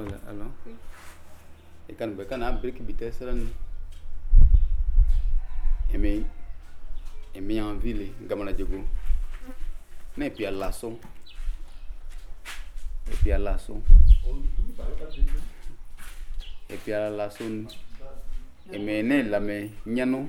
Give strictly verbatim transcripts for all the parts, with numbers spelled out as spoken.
Alors, et quand on a un brique vitesse, et mais et mais en ville, gamana djego, ne puis à lasso, et puis à lasso, et puis à lasso, et mais ne la mais nyano,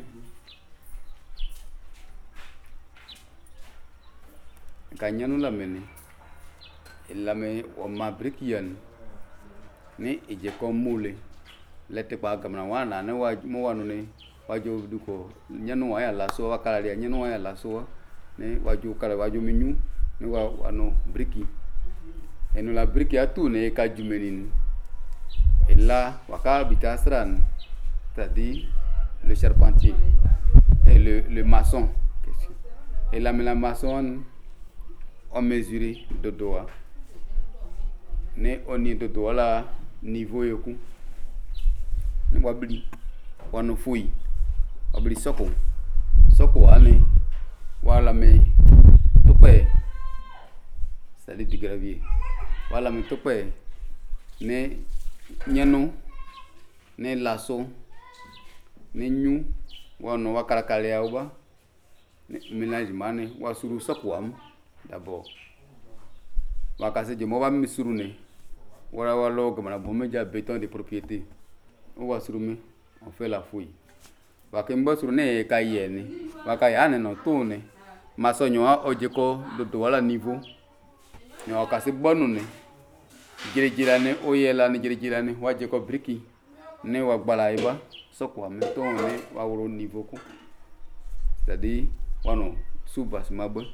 quand nyano la mene, et la mais on m'a brique yann. Ni ije ko mule lete kwa gamna wana ne wa mo wanu ne wajo duko nyanu wa ya laso wa kala ya nyanu wa ya laso ne wajo kala wajo minyu ne wa wano briki eno la briki atu ne ka jumenin et là waka bitasran c'est-à-dire le charpentier et le le maçon et la la maçon on mesuré de doigt ne oni de doigt là niveau yoku ne wabli wano fui wabli soko soko ane wala me tope sali du gravier wala me tope ne nyano ne lasso ne nyu wano wakala kale auba ne mélange mane wasuru soko am d'abord wakase je mo ba misuru ne wala wala gamana bomé ja béton de propriété on va sur me on fait la fouille wa kemba sur ne ka yene wa ka yane no tune masonyo a ojeko do wala niveau no ka se bonu ne jire jira ne oyela ne jire jira ne wa jeko briki ne wa gbala iba soko am to ne wa woro niveau ko c'est-à-dire wano subas mabbe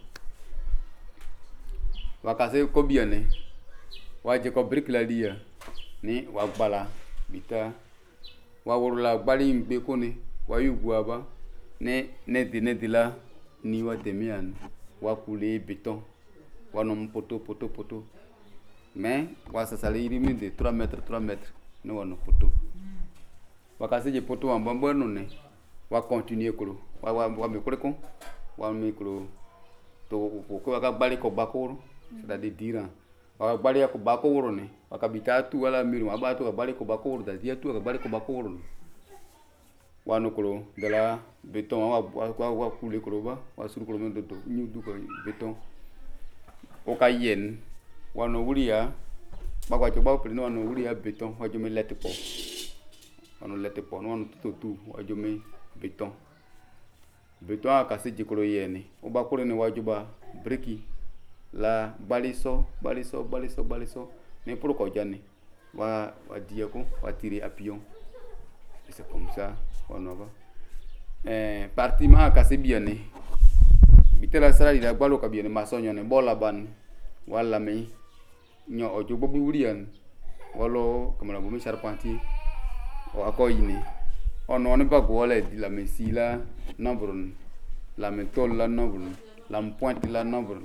wa ka se ko biane wa je ko brique la dia ni wa gbala bita wa wurla gbali mbe ko ni wa yugu aba ne ne de ne de la ni wa demian wa couler béton wa no poto poto poto mais wa sa sale irimi de trois mètres trois mètres ne wa no poto wa ka se je poto en bombo no ne wa continuer ko wa wa wa me ko ko wa me ko to ko wa ka gbali ko bakoro c'est-à-dire diran wa bali ko bako woro ne wakabita tu wala miru abatu ka bali ko bako woro da dia tu ka bali ko bako woro wano ko de la béton wa wa wa couler ko ba wa sur ko men do ñu du ko béton o ka yen wano wuliya ba ko to ba pri no wano wuliya béton wa jo me lette po wano lette po no wano tout tout wa jo me béton béton ka se jikoro yene o ba ko ne wa jo ba briki la baliso baliso baliso baliso ne pour ko jani wa wa diako wa tirer à pion et c'est comme ça on va eh parti ma ka se bien ne bitela sara ila gbalo ka bien ma sonyo ne bola ban wala me nyo ojo bobu wurian wolo comme la bomi charpentier o akoyini ono ne ba gole di la mesila nombre la méthode la nombre la pointe la nombre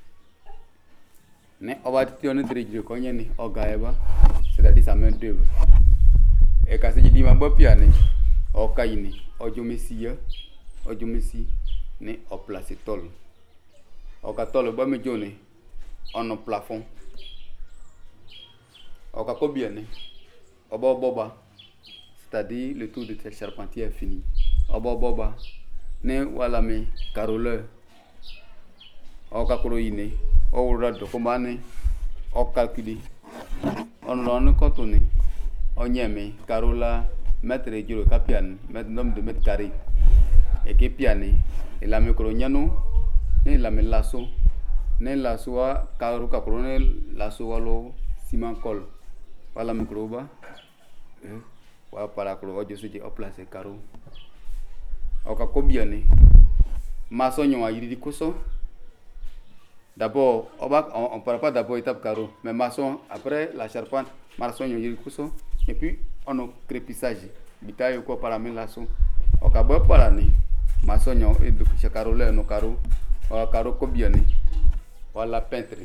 ne obati on dirige ko nyeni o gaeba c'est-à-dire ça main d'œuvre e ka se di ma bo piane o kayini o jomesia o jomesi ne o place tol o ka tol ba me jone on plafond o ka ko bien o bo boba c'est-à-dire le tour de ce charpentier est fini o bo boba ne wala me caroleur o ka ko yine o wura do ko mane o calculer on ron ko toni o nyeme carola mètre juro kapian mètre nombre de mètres carrés et que piane et la micro nyano ne la me lasso ne lasso a caro ka ne lasso walo ciment col wala micro ba eh wa para ko o je se o place caro o ka ko biane maso nyo a yiri koso. D'abord, on ne parle pas d'abord étape carreau, mais maçon, après la charpente, maçon, et puis on a crépissage. Bitaille quoi par la main lasso. On a beau par l'année, maçon, et le carreau là, nos carreaux, on a carreau combien ne? Voilà peintre.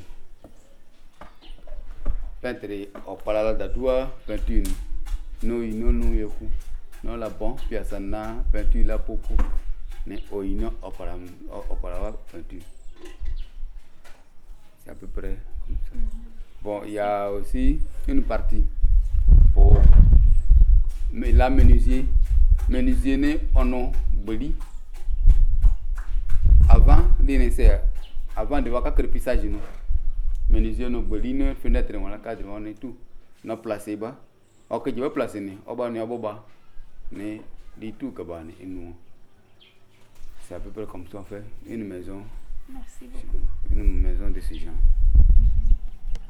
Peintre, on parle de doigt, peinture. Non, non, non, yoku. Non, la bon, puis à ça, peinture la popo. Ne, oh, non, on parle, on parle peinture. C'est à peu près comme ça. Bon, il y a aussi une partie mais la menuisier, menuisier né en on beli. Avant, l'initier, avant de voir qu'à crépissage nous, menuisier nous beli nous fenêtre on la cadre on est tout, nous placé bas. Ok, je vais placer né, au bas né au bas, né dit tout que bas né nous. C'est à peu près comme ça on fait une maison. Merci beaucoup. Une maison de ce genre.